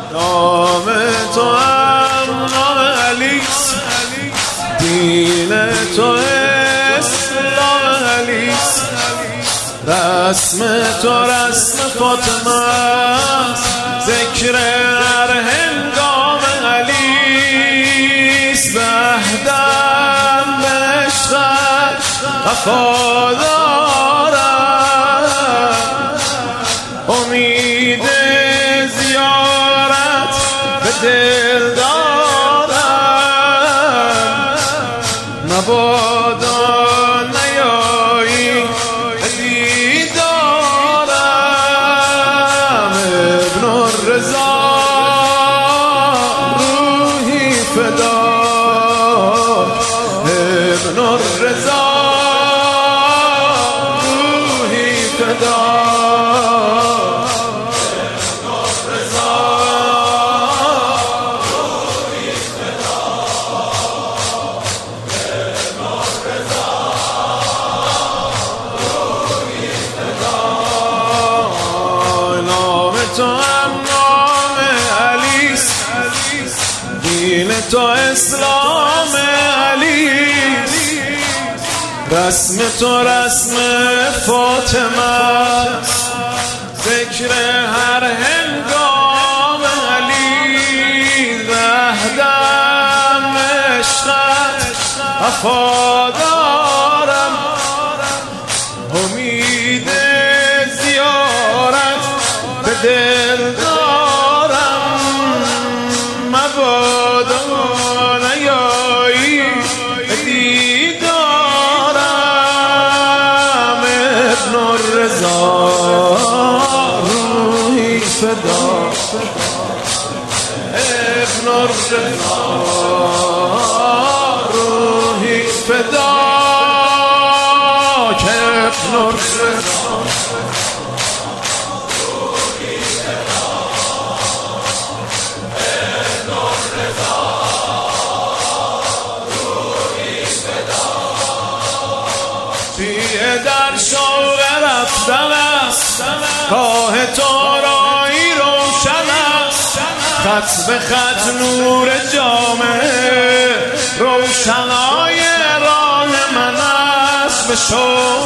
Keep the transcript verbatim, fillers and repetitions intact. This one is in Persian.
نام تو هم نام علیست، دین تو اسلام علیست، رسم تو رسم فاطمه است، ذکر هر هنگام علیست، بهدم به عشقت وفادارم، امید زیارت به دل دارم، مبادا نیایی دیدارم، ابن الرضا روحی فدا، ابن الرضا روحی فدا، تو هم نام علیست، دین تو اسلام علیست، رسم تو رسم فاطمه است، ذکر هر هنگام علی، وحدم عشقت وفادارم، امید زیارت به دل دارم، مبادا نیایی دیدارم، ابن الرضا روحی فدا، ابن الرضا روحی فدا، که ابن الرضا در شوق رفتن است، راه تو راهی روشن است، خط به خط نور جامعه، روشنای راه من است، به شوق